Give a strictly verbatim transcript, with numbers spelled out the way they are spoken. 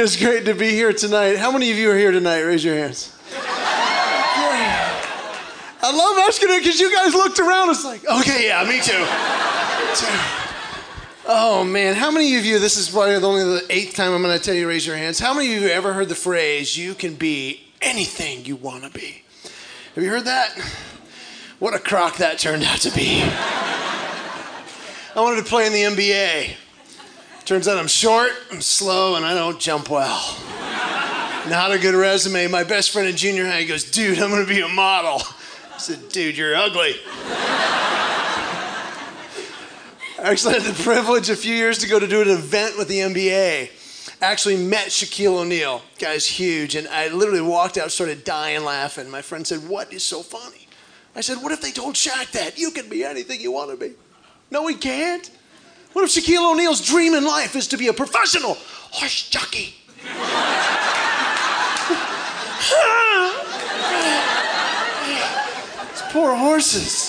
it's great to be here tonight. How many of you are here tonight? Raise your hands. I love asking it because you guys looked around. It's like, okay, yeah, me too. Me too. Oh, man. How many of you, this is probably only the eighth time I'm going to tell you to raise your hands. How many of you have ever heard the phrase, you can be anything you want to be? Have you heard that? What a crock that turned out to be. I wanted to play in the N B A. Turns out I'm short, I'm slow, and I don't jump well. Not a good resume. My best friend in junior high goes, dude, I'm going to be a model. I said, dude, you're ugly. I actually had the privilege a few years ago to do an event with the N B A. I actually met Shaquille O'Neal. Guy's huge. And I literally walked out, started dying laughing. My friend said, what is so funny? I said, what if they told Shaq that? You can be anything you want to be. No, he can't. What if Shaquille O'Neal's dream in life is to be a professional horse jockey? These poor horses.